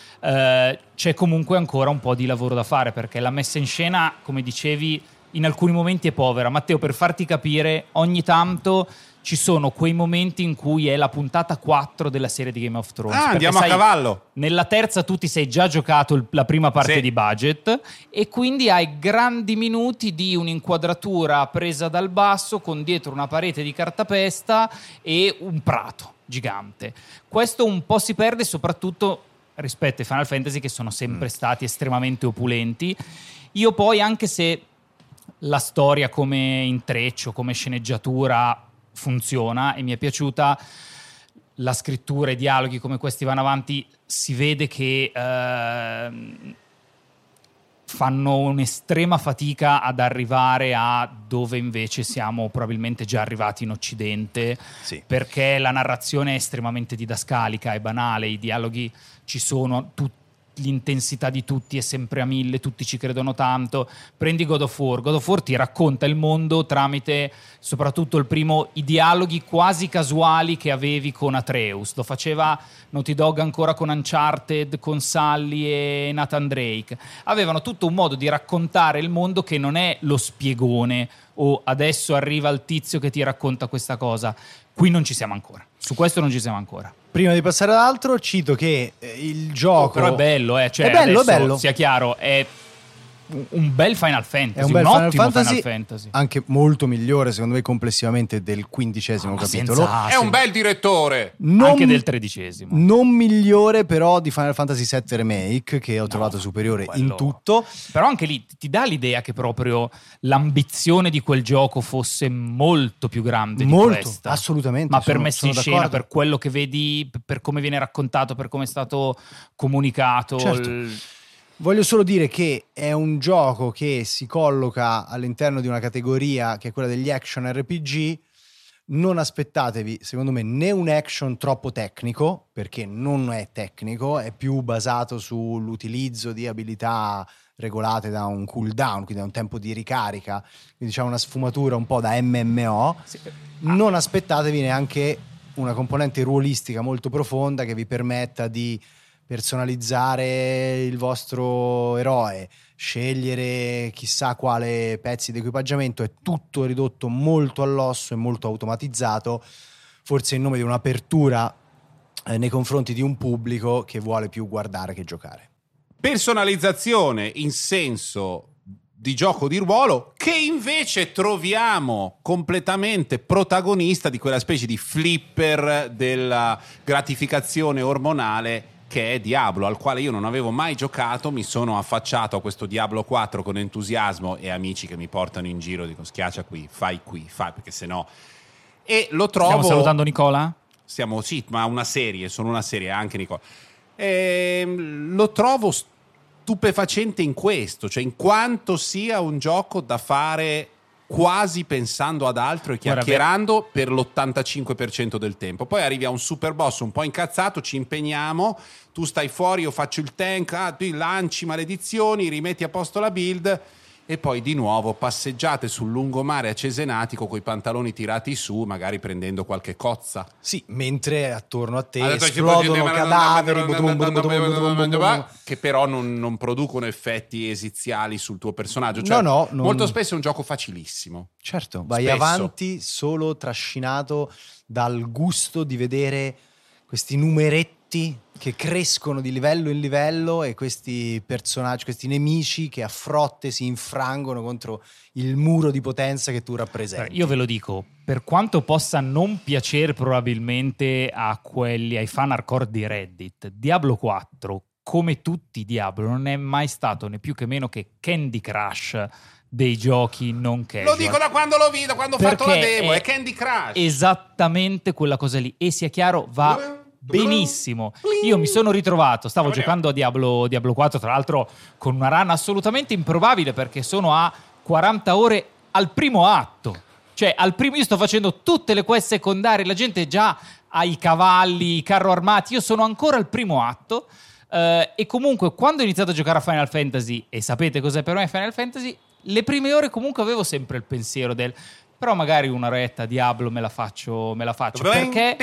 Uh, c'è comunque ancora un po' di lavoro da fare, perché la messa in scena, come dicevi, in alcuni momenti è povera. Matteo, per farti capire, ogni tanto ci sono quei momenti in cui è la puntata quattro della serie di Game of Thrones.
Ah, andiamo
sai,
a cavallo.
Nella terza tu ti sei già giocato il, la prima parte
sì.
di budget e quindi hai grandi minuti di un'inquadratura presa dal basso con dietro una parete di cartapesta e un prato gigante. Questo un po' si perde, soprattutto rispetto ai Final Fantasy che sono sempre mm. stati estremamente opulenti. Io poi, anche se la storia come intreccio, come sceneggiatura funziona e mi è piaciuta, la scrittura, i dialoghi come questi vanno avanti, si vede che eh, fanno un'estrema fatica ad arrivare a dove invece siamo probabilmente già arrivati in Occidente,
sì.
perché la narrazione è estremamente didascalica, è banale, i dialoghi ci sono, tutti l'intensità di tutti è sempre a mille, tutti ci credono tanto. Prendi God of War, God of War ti racconta il mondo tramite, soprattutto il primo, i dialoghi quasi casuali che avevi con Atreus. Lo faceva Naughty Dog ancora con Uncharted, con Sully e Nathan Drake. Avevano tutto un modo di raccontare il mondo che non è lo spiegone o adesso arriva il tizio che ti racconta questa cosa. Qui non ci siamo ancora, su questo non ci siamo ancora.
Prima di passare ad altro, cito che il gioco...
Oh, però è bello, eh. Cioè,
è bello,
adesso,
è bello.
Sia chiaro, è un bel Final Fantasy,
è un, bel
un
Final
ottimo
Fantasy,
Final Fantasy.
Anche molto migliore, secondo me, complessivamente del quindicesimo
no,
capitolo.
Senza,
è un bel direttore!
Non,
anche del tredicesimo.
Non migliore, però, di Final Fantasy sette Remake, che ho
no,
trovato superiore
quello...
in tutto.
Però anche lì ti dà l'idea che proprio l'ambizione di quel gioco fosse molto più grande
molto,
di questa.
Assolutamente.
Ma per
sono,
messa
sono
in scena,
d'accordo.
per quello che vedi, per come viene raccontato, per come è stato comunicato.
Certo.
Il...
Voglio solo dire che è un gioco che si colloca all'interno di una categoria che è quella degli action R P G. Non aspettatevi, secondo me, né un action troppo tecnico, perché non è tecnico, è più basato sull'utilizzo di abilità regolate da un cooldown, quindi da un tempo di ricarica, quindi c'è una sfumatura un po' da M M O. Sì. Non aspettatevi neanche una componente ruolistica molto profonda che vi permetta di personalizzare il vostro eroe, scegliere chissà quale pezzi di equipaggiamento. È tutto ridotto molto all'osso e molto automatizzato, forse in nome di un'apertura eh, nei confronti di un pubblico che vuole più guardare che giocare.
Personalizzazione in senso di gioco di ruolo, che invece troviamo completamente protagonista di quella specie di flipper della gratificazione ormonale che è Diablo, al quale io non avevo mai giocato. Mi sono affacciato a questo Diablo quattro con entusiasmo e amici che mi portano in giro, dico schiaccia qui, fai qui, fai, perché sennò... E lo trovo...
Stiamo salutando Nicola?
Siamo, sì, ma una serie, sono una serie, anche Nicola. E lo trovo stupefacente in questo, cioè in quanto sia un gioco da fare quasi pensando ad altro e chiacchierando per l'ottantacinque per cento del tempo. Poi arrivi a un super boss un po' incazzato, ci impegniamo, tu stai fuori, io faccio il tank, ah, tu lanci maledizioni, rimetti a posto la build e poi di nuovo passeggiate sul lungomare a Cesenatico coi pantaloni tirati su, magari prendendo qualche cozza.
Sì, mentre attorno a te
allora,
esplodono cadaveri
che però non, non producono effetti esiziali sul tuo personaggio. Cioè,
no, no, non...
molto spesso è un gioco facilissimo.
Certo, vai
spesso.
avanti solo trascinato dal gusto di vedere questi numeretti che crescono di livello in livello e questi personaggi, questi nemici che a frotte si infrangono contro il muro di potenza che tu rappresenti.
Io ve lo dico, per quanto possa non piacere probabilmente a quelli, ai fan hardcore di Reddit, Diablo quattro, come tutti i Diablo, non è mai stato né più che meno che Candy Crush dei giochi non casual.
Lo dico da quando l'ho visto, da quando ho
Perché
fatto la demo, è,
è
Candy Crush.
Esattamente quella cosa lì, e sia chiaro, va benissimo. Io mi sono ritrovato, stavo giocando a Diablo, Diablo quattro, tra l'altro con una run assolutamente improbabile, perché sono a quaranta ore al primo atto. Cioè, al primo io sto facendo tutte le quest secondarie, la gente già ha i cavalli, i carro armati, io sono ancora al primo atto. Uh, e comunque quando ho iniziato a giocare a Final Fantasy, e sapete cos'è per me Final Fantasy, le prime ore comunque avevo sempre il pensiero del però magari un'oretta Diablo me la faccio, me la faccio perché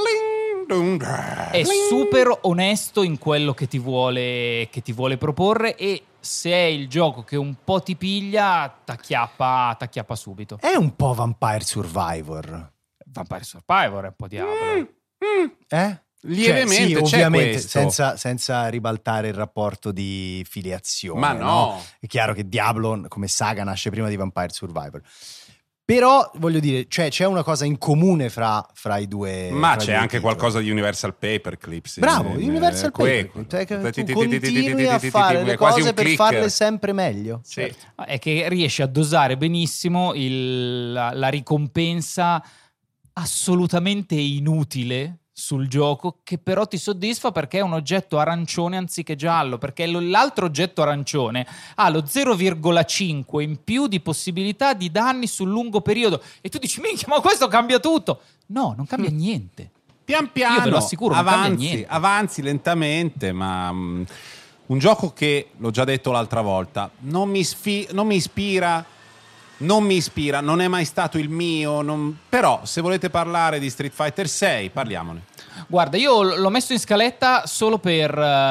è super onesto in quello che ti vuole, che ti vuole proporre, e se è il gioco che un po' ti piglia t'acchiappa, t'acchiappa subito.
È un po' Vampire Survivor.
Vampire Survivor è un po' Diablo.
Mm, mm.
Eh?
Lievemente,
cioè, sì,
c'è
ovviamente
questo.
senza, senza ribaltare il rapporto di filiazione.
Ma no.
no. È chiaro che Diablo come saga nasce prima di Vampire Survivor. Però voglio dire, cioè, c'è una cosa in comune fra, fra i due.
Ma
fra
c'è
i due
anche
titoli.
qualcosa di Universal Paperclip. sì.
Bravo,
Eh,
Universal
que-
Paperclip, cioè che tu continui a fare le
è quasi
cose
un
per
clicker.
farle sempre meglio.
Sì.
È che riesce a dosare benissimo il- la, la ricompensa assolutamente inutile sul gioco, che però ti soddisfa perché è un oggetto arancione anziché giallo, perché lo- l'altro oggetto arancione ha lo zero virgola cinque in più di possibilità di danni sul lungo periodo e tu dici minchia, ma questo cambia tutto. No, non cambia niente.
Pian piano,
Io ve lo assicuro, non cambia
avanzi,
niente.
avanzi lentamente, ma mh, un gioco che, l'ho già detto l'altra volta, non mi, sfi- non mi ispira, non mi ispira, non è mai stato il mio, non- però se volete parlare di Street Fighter sei, parliamone.
Guarda, io l- l'ho messo in scaletta solo per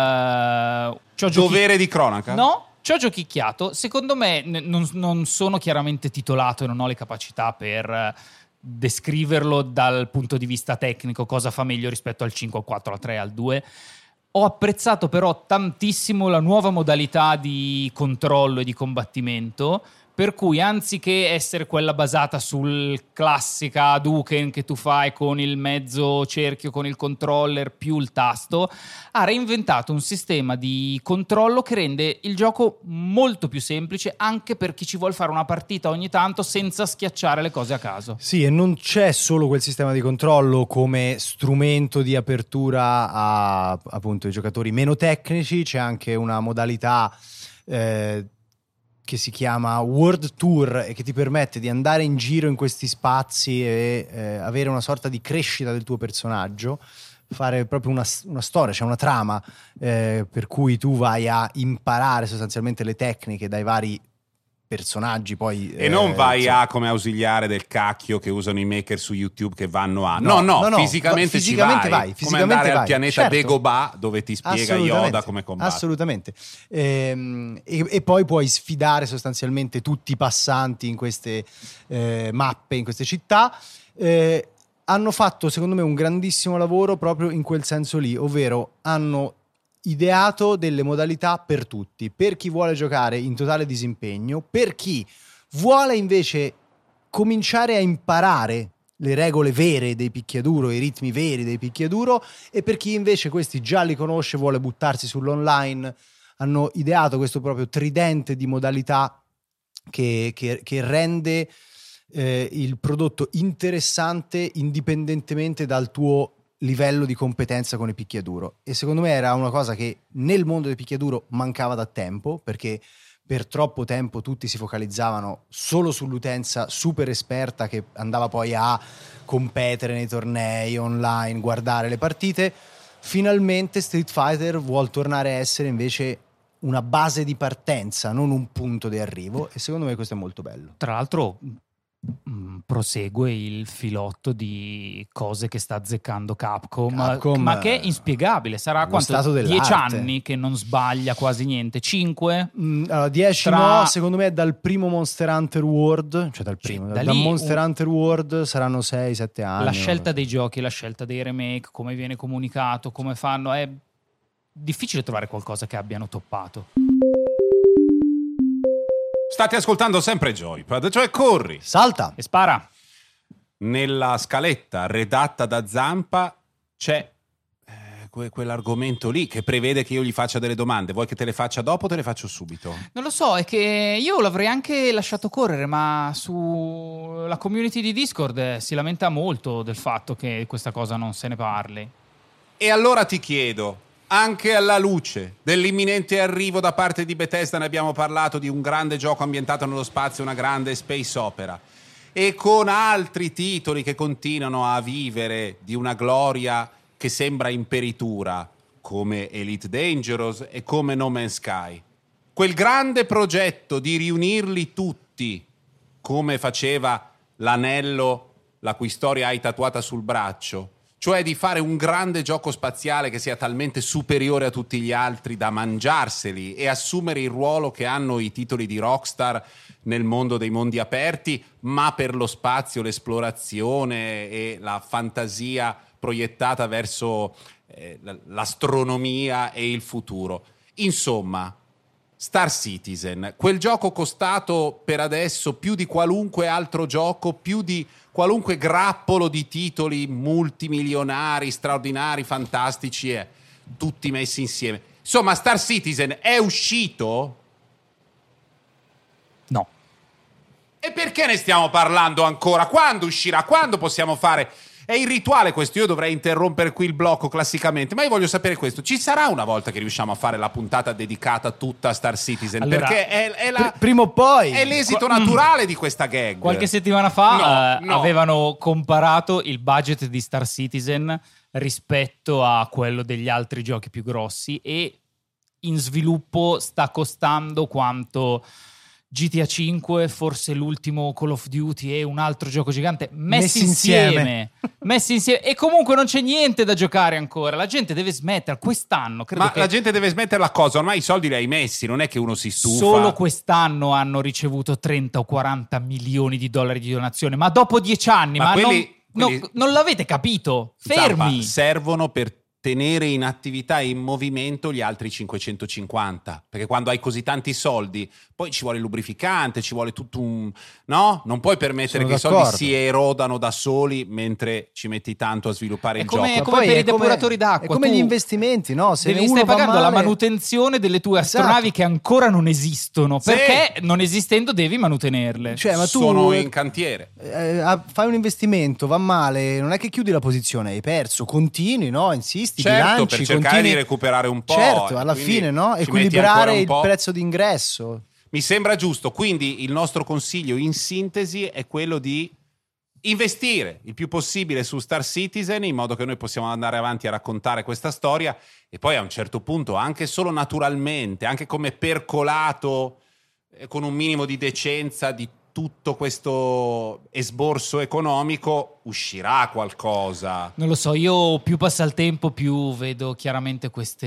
uh,
Dovere di cronaca?
No, ci ho giochicchiato. Secondo me n- non, non sono chiaramente titolato e non ho le capacità per eh, descriverlo dal punto di vista tecnico, cosa fa meglio rispetto al cinque, al quattro, al tre, al due. Ho apprezzato però tantissimo la nuova modalità di controllo e di combattimento, per cui anziché essere quella basata sul classica Hadouken che tu fai con il mezzo cerchio, con il controller più il tasto, ha reinventato un sistema di controllo che rende il gioco molto più semplice anche per chi ci vuole fare una partita ogni tanto senza schiacciare le cose a caso.
Sì, e non c'è solo quel sistema di controllo come strumento di apertura a appunto i giocatori meno tecnici, c'è anche una modalità eh, che si chiama World Tour e che ti permette di andare in giro in questi spazi e eh, avere una sorta di crescita del tuo personaggio, fare proprio una, una storia, c'è una trama eh, per cui tu vai a imparare sostanzialmente le tecniche dai vari personaggi, poi
E non
eh,
vai
insomma.
a come ausiliare del cacchio che usano i maker su YouTube che vanno a...
No,
No, no,
no, no,
fisicamente,
va- fisicamente
ci vai.
vai,
come
fisicamente
andare
vai,
al pianeta
certo.
Dagobah dove ti spiega Yoda come combattere.
Assolutamente. Ehm, e, e poi puoi sfidare sostanzialmente tutti i passanti in queste eh, mappe, in queste città. Eh, hanno fatto secondo me un grandissimo lavoro proprio in quel senso lì, ovvero hanno ideato delle modalità per tutti, per chi vuole giocare in totale disimpegno, per chi vuole invece cominciare a imparare le regole vere dei picchiaduro, i ritmi veri dei picchiaduro, e per chi invece questi già li conosce, vuole buttarsi sull'online. Hanno ideato questo proprio tridente di modalità che, che, che rende eh, il prodotto interessante indipendentemente dal tuo livello di competenza con il picchiaduro. E secondo me era una cosa che nel mondo del picchiaduro mancava da tempo, perché per troppo tempo tutti si focalizzavano solo sull'utenza super esperta che andava poi a competere nei tornei online, guardare le partite. Finalmente Street Fighter vuol tornare a essere invece una base di partenza, non un punto di arrivo, e secondo me questo è molto bello.
Tra l'altro mh, prosegue il filotto di cose che sta azzeccando Capcom,
Capcom,
ma che è inspiegabile. Sarà
lo
quanto?
stato dell'arte.
Dieci anni che non sbaglia quasi niente? Cinque?
Mm, allora, dieci
Tra-
no, secondo me dal primo Monster Hunter World, cioè dal primo,
Sì,
da,
da lì
Monster
un-
Hunter World saranno sei sette anni.
La
non
scelta
lo so.
dei giochi, la scelta dei remake, come viene comunicato, come fanno, è difficile trovare qualcosa che abbiano toppato.
State ascoltando sempre Joypad, cioè corri.
Salta!
E spara.
Nella scaletta redatta da Zampa c'è eh, que- quell'argomento lì che prevede che io gli faccia delle domande. Vuoi che te le faccia dopo o te le faccio subito?
Non lo so, è che io l'avrei anche lasciato correre, ma sulla community di Discord eh, si lamenta molto del fatto che questa cosa non se ne parli.
E allora ti chiedo, anche alla luce dell'imminente arrivo da parte di Bethesda, ne abbiamo parlato, di un grande gioco ambientato nello spazio, una grande space opera, e con altri titoli che continuano a vivere di una gloria che sembra imperitura, come Elite Dangerous e come No Man's Sky, quel grande progetto di riunirli tutti, come faceva l'anello la cui storia hai tatuata sul braccio, cioè di fare un grande gioco spaziale che sia talmente superiore a tutti gli altri da mangiarseli e assumere il ruolo che hanno i titoli di Rockstar nel mondo dei mondi aperti, ma per lo spazio, l'esplorazione e la fantasia proiettata verso eh, l'astronomia e il futuro. Insomma, Star Citizen, quel gioco costato per adesso più di qualunque altro gioco, più di qualunque grappolo di titoli multimilionari, straordinari, fantastici, e tutti messi insieme. Insomma, Star Citizen è uscito?
No.
E perché ne stiamo parlando ancora? Quando uscirà? Quando possiamo fare? È il rituale questo, io dovrei interrompere qui il blocco classicamente, ma io voglio sapere questo. Ci sarà una volta che riusciamo a fare la puntata dedicata tutta a Star Citizen?
Allora,
perché è, è la,
pr- prima o poi
è l'esito naturale di questa gag.
Qualche settimana fa
No,
eh,
no.
avevano comparato il budget di Star Citizen rispetto a quello degli altri giochi più grossi e in sviluppo sta costando quanto G T A cinque, forse l'ultimo Call of Duty e un altro gioco gigante messi,
Messi
insieme,
insieme.
messi insieme e comunque non c'è niente da giocare ancora, la gente deve smettere quest'anno, credo
Ma
che
la gente deve smettere la cosa, ormai i soldi li hai messi, non è che uno si stufa.
solo quest'anno hanno ricevuto trenta o quaranta milioni di dollari di donazione, ma dopo dieci anni,
Ma
ma,
quelli-
non,
quelli-
no, non l'avete capito,
Zampa,
fermi.
servono per tenere in attività e in movimento gli altri cinquecentocinquanta, perché quando hai così tanti soldi poi ci vuole il lubrificante, ci vuole tutto un... no? Non puoi permettere
Sono
che i
d'accordo.
soldi si erodano da soli mentre ci metti tanto a sviluppare
È
il
come-
gioco.
è come
Poi
per
è
i depuratori d'acqua,
È come
tu
gli investimenti, no? Se
Devi,
uno
stai
va
pagando la
male-
manutenzione delle tue
Esatto.
astronavi che ancora non esistono,
Sì.
perché non esistendo devi manutenerle.
Cioè, ma tu
Sono in cantiere.
eh, ah, fai un investimento, va male, non è che chiudi la posizione, hai perso, continui, no? Insisti,
Certo,
bilanci,
per cercare
continui.
di recuperare un po'.
Certo,
e
alla
quindi
fine, no?
ci metti
Equilibrare
ancora un
il
po'.
prezzo d'ingresso.
Mi sembra giusto, quindi il nostro consiglio in sintesi è quello di investire il più possibile su Star Citizen in modo che noi possiamo andare avanti a raccontare questa storia e poi a un certo punto anche solo naturalmente, anche come percolato eh, con un minimo di decenza di tutto questo esborso economico uscirà qualcosa.
Non lo so, io più passa il tempo più vedo chiaramente queste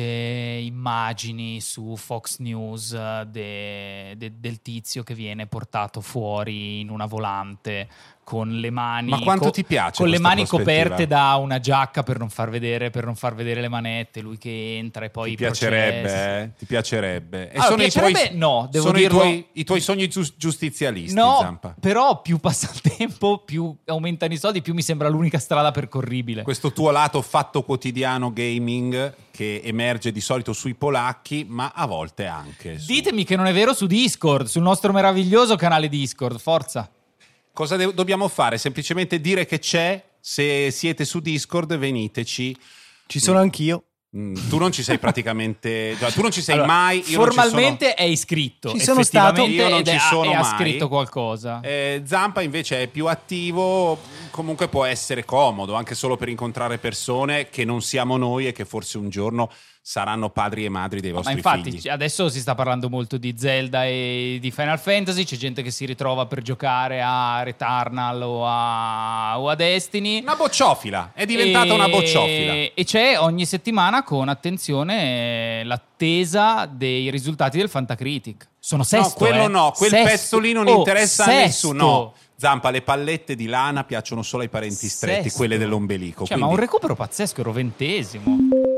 immagini su Fox News eh, de- de- del tizio che viene portato fuori in una volante con le mani
Ma quanto
co-
ti piace
con le
questa
mani
prospettiva?
coperte da una giacca per non far vedere per non far vedere le manette, lui che entra e poi
Ti
i processi.
piacerebbe, eh? Ti piacerebbe. E
Allora,
sono i tuoi,
piacerebbe? No, devo
sono i
dirlo-
tuoi, i tuoi sogni gius- giustizialisti,
No,
Zampa.
però più passa il tempo, più aumentano i soldi, più mi sembra l'unica strada percorribile.
Questo tuo lato fatto quotidiano gaming che emerge di solito sui polacchi, ma a volte anche su...
Ditemi che non è vero su Discord, sul nostro meraviglioso canale Discord, forza.
Cosa de- dobbiamo fare? Semplicemente dire che c'è, se siete su Discord veniteci.
Ci sono anch'io.
Mm, tu non ci sei praticamente, cioè, tu non ci sei
Allora,
mai. Io
formalmente
non
è iscritto,
Ci sono stato.
effettivamente,
Io non
ed
ci
è-
sono
e ha
mai.
scritto qualcosa.
ci sono. Eh, Zampa invece è più attivo, comunque può essere comodo anche solo per incontrare persone che non siamo noi e che forse un giorno saranno padri e madri dei
Ma
vostri
infatti
figli.
c- adesso si sta parlando molto di Zelda e di Final Fantasy, c'è gente che si ritrova per giocare a Returnal o a, o a Destiny.
Una bocciofila, è diventata
E-
una bocciofila.
E c'è ogni settimana con attenzione eh, l'attesa dei risultati del Fantacritic. Sono sesto.
no, quello
eh.
no, quel
Sesto.
pezzo lì non
Oh,
interessa a
sesto.
nessuno. No. Zampa, le pallette di lana piacciono solo ai parenti stretti,
Sesto.
quelle dell'ombelico.
Cioè,
quindi...
ma un recupero pazzesco, ero ventesimo.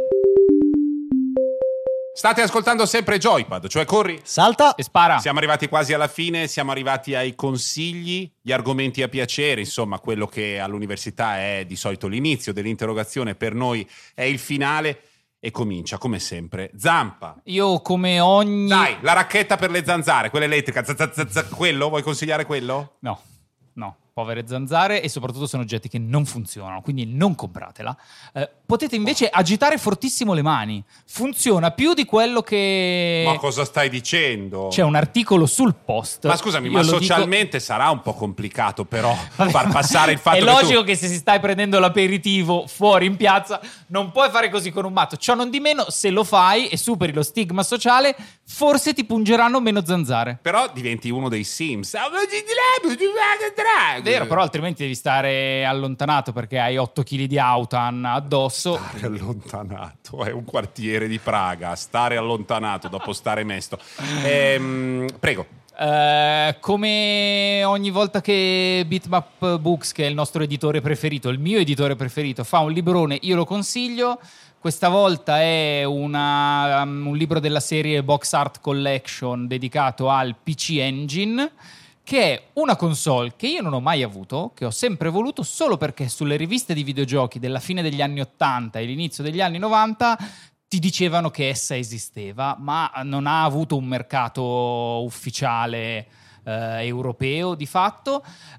State ascoltando sempre Joypad, cioè corri.
Salta.
E spara.
Siamo arrivati quasi alla fine, siamo arrivati ai consigli, gli argomenti a piacere, insomma quello che all'università è di solito l'inizio dell'interrogazione, per noi è il finale e comincia come sempre. Zampa,
Io come ogni...
dai, la racchetta per le zanzare, quella elettrica, z- z- z- z- quello, vuoi consigliare quello?
No, no, povere zanzare e soprattutto sono oggetti che non funzionano, quindi non compratela. Eh, potete invece agitare fortissimo le mani. Funziona più di quello che...
Ma cosa stai dicendo?
C'è un articolo sul post.
Ma scusami,
Io
ma
lo
socialmente sarà un po' complicato però
Vabbè,
far passare il fatto
è
che
logico
tu...
che se si stai prendendo l'aperitivo fuori in piazza non puoi fare così con un matto. Ciò non di meno, se lo fai e superi lo stigma sociale, forse ti pungeranno meno zanzare.
Però diventi uno dei Sims.
Vero, però altrimenti devi stare allontanato perché hai otto chili di autan addosso.
Stare allontanato, è un quartiere di Praga, stare allontanato dopo stare mesto. Ehm, prego,
Uh, come ogni volta che Bitmap Books, che è il nostro editore preferito, il mio editore preferito, fa un librone, io lo consiglio. Questa volta è una, um, un libro della serie Box Art Collection dedicato al P C Engine, che è una console che io non ho mai avuto, che ho sempre voluto, solo perché sulle riviste di videogiochi della fine degli anni ottanta e l'inizio degli anni novanta ti dicevano che essa esisteva, ma non ha avuto un mercato ufficiale eh, europeo di fatto.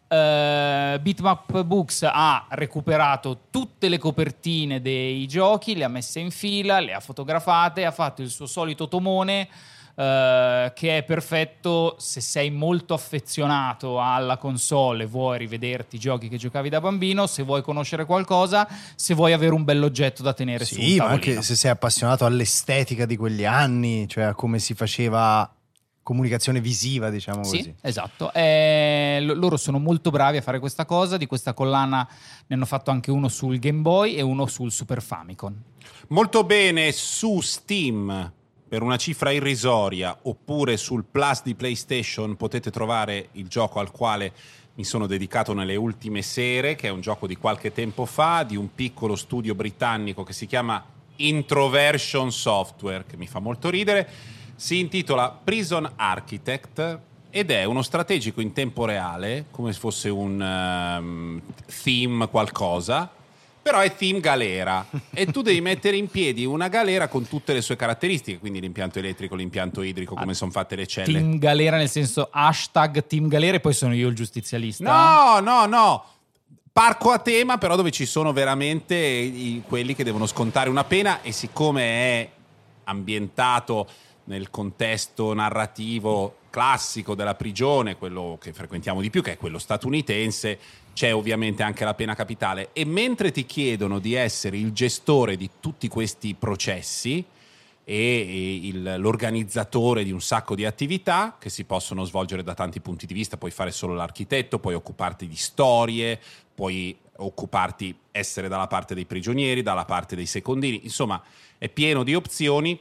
Uh, Bitmap Books ha recuperato tutte le copertine dei giochi, le ha messe in fila, le ha fotografate, ha fatto il suo solito tomone Uh, che è perfetto se sei molto affezionato alla console e vuoi rivederti i giochi che giocavi da bambino, se vuoi conoscere qualcosa, se vuoi avere un bell'oggetto da tenere
sì,
su un tavolino.
Ma anche se sei appassionato all'estetica di quegli anni, cioè a come si faceva comunicazione visiva, diciamo
sì,
così.
Esatto. Eh, l- loro sono molto bravi a fare questa cosa. Di questa collana ne hanno fatto anche uno sul Game Boy e uno sul Super Famicom.
Molto bene. Su Steam, per una cifra irrisoria, oppure sul Plus di PlayStation, potete trovare il gioco al quale mi sono dedicato nelle ultime sere, che è un gioco di qualche tempo fa, di un piccolo studio britannico che si chiama Introversion Software, che mi fa molto ridere. Si intitola Prison Architect ed è uno strategico in tempo reale, come se fosse un um, theme qualcosa, però è theme galera e tu devi mettere in piedi una galera con tutte le sue caratteristiche, quindi l'impianto elettrico, l'impianto idrico, come sono fatte le celle.
Team galera nel senso hashtag team galera e poi sono io il giustizialista?
No, no, no. Parco a tema, però dove ci sono veramente i, quelli che devono scontare una pena, e siccome è ambientato nel contesto narrativo classico della prigione, quello che frequentiamo di più, che è quello statunitense, c'è ovviamente anche la pena capitale. E mentre ti chiedono di essere il gestore di tutti questi processi e, e il, l'organizzatore di un sacco di attività che si possono svolgere da tanti punti di vista, puoi fare solo l'architetto, puoi occuparti di storie, puoi occuparti, essere dalla parte dei prigionieri, dalla parte dei secondini, insomma è pieno di opzioni.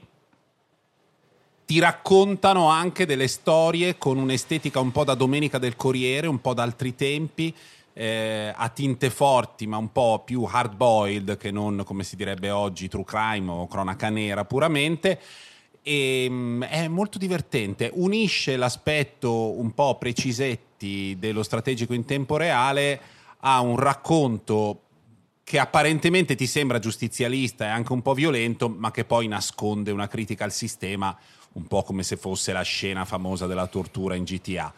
Ti raccontano anche delle storie con un'estetica un po' da Domenica del Corriere, un po' da altri tempi, eh, a tinte forti ma un po' più hard boiled che non, come si direbbe oggi, true crime o cronaca nera puramente. E, mh, è molto divertente, unisce l'aspetto un po' precisetti dello strategico in tempo reale a un racconto che apparentemente ti sembra giustizialista e anche un po' violento, ma che poi nasconde una critica al sistema, un po' come se fosse la scena famosa della tortura in G T A.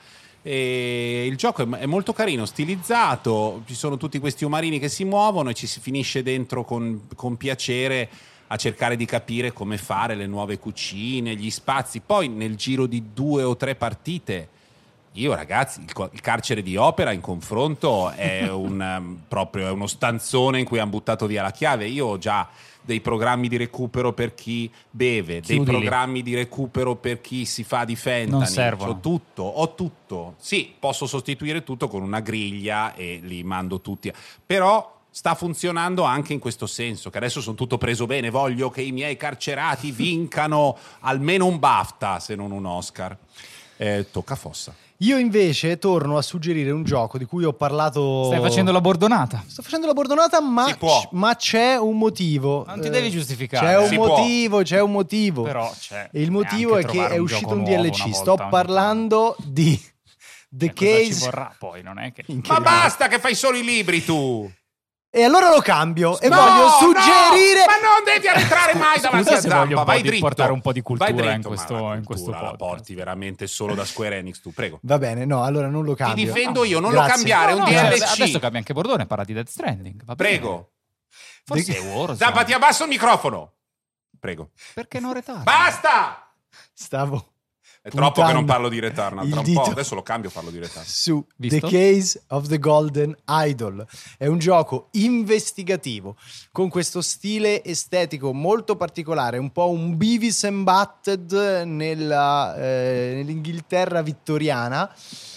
E il gioco è molto carino, stilizzato, ci sono tutti questi umarini che si muovono e ci si finisce dentro con, con piacere a cercare di capire come fare le nuove cucine, gli spazi. Poi nel giro di due o tre partite, io ragazzi, il, il carcere di Opera in confronto è un um, proprio è uno stanzone in cui hanno buttato via la chiave. Io ho già dei programmi di recupero per chi beve,
Chiudili.
dei programmi di recupero per chi si fa di fentanyl.
Non servono.
Ho tutto, ho tutto. Sì, posso sostituire tutto con una griglia e li mando tutti. Però sta funzionando anche in questo senso, che adesso sono tutto preso bene, voglio che i miei carcerati vincano almeno un BAFTA, se non un Oscar. Eh, tocca a Fossa.
Io invece torno a suggerire un gioco di cui ho parlato.
Stai facendo la bordonata.
Sto facendo la bordonata, ma,
Si può.
ma c'è un motivo.
Non ti
Eh,
devi giustificare.
C'è un
Si può.
motivo, c'è un motivo.
Però c'è.
E il motivo è
neanche
che
trovare
è
un
uscito
gioco
un
nuovo
D L
una
C.
volta
Sto
ogni
parlando di The
tanto. Eh, cosa ci
Case.
vorrà poi, non è che.
Ma basta che fai solo i libri tu!
E allora lo cambio e
No,
voglio suggerire.
no, ma non devi arretrare mai davanti
Scusa
a
se voglio
Zampa,
un po'
vai
di-
dritto.
portare un po' di cultura
Vai dritto,
in questo-
ma la
in questo
cultura la
podcast.
porti veramente solo da Square Enix tu, prego.
Va bene, no, allora non lo
Ti
cambio.
difendo io, non
Grazie.
lo cambiare, è un
No,
D
no,
L
adesso-
C.
Adesso cambia anche Bordone, parla di Death Stranding. Va bene.
Prego.
Forse
De-
è Warzone.
Zampa, ti abbasso il microfono. Prego.
Perché non retarda?
Basta!
Stavo
È troppo che non
puntando
parlo di Returnal.
il
Tra un
dito
po', adesso lo cambio, parlo di Returnal.
su
Visto?
The Case of the Golden Idol. È un gioco investigativo con questo stile estetico molto particolare, un po' un Beavis and Butthead nella, eh, nell'Inghilterra vittoriana.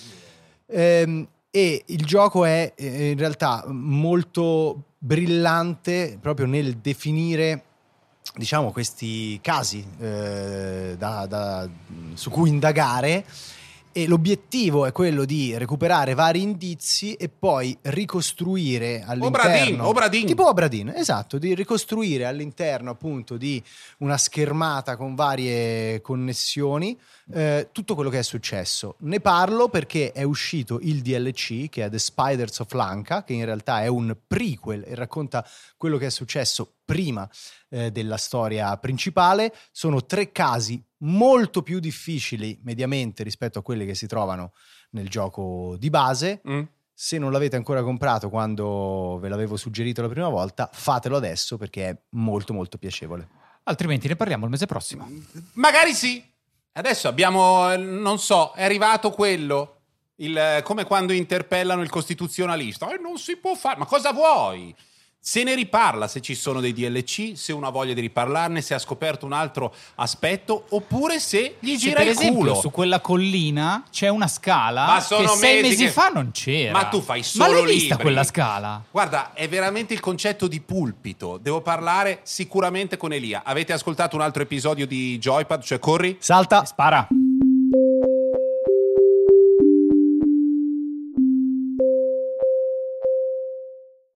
Ehm, e il gioco è eh, in realtà molto brillante proprio nel definire, diciamo, questi casi eh, da, da, su cui indagare, E l'obiettivo è quello di recuperare vari indizi e poi ricostruire all'interno
Obradin, Obradin.
tipo Obradin, esatto, di ricostruire all'interno appunto di una schermata con varie connessioni eh, tutto quello che è successo. Ne parlo perché è uscito il D L C che è The Spiders of Lanka, che in realtà è un prequel e racconta quello che è successo prima eh, della storia principale. Sono tre casi molto più difficili mediamente rispetto a quelli che si trovano nel gioco di base.
Mm.
Se non l'avete ancora comprato quando ve l'avevo suggerito la prima volta, fatelo adesso perché è molto molto piacevole.
Altrimenti ne parliamo il mese prossimo.
Magari sì. Adesso abbiamo, non so, è arrivato quello, il, come quando interpellano il costituzionalista. Eh, non si può fare, ma cosa vuoi? Se ne riparla, se ci sono dei D L C, se uno ha voglia di riparlarne, se ha scoperto un altro aspetto, oppure se gli
Se
gira
per
il
esempio
culo.
su quella collina c'è una scala
Ma
che
sono
sei
mesi
mesi
che-
fa non c'era.
Ma tu fai solo
Ma l'hai vista
libri.
quella scala?
Guarda, è veramente il concetto di pulpito. Devo parlare sicuramente con Elia. Avete ascoltato un altro episodio di Joypad, cioè corri?
Salta!
Spara.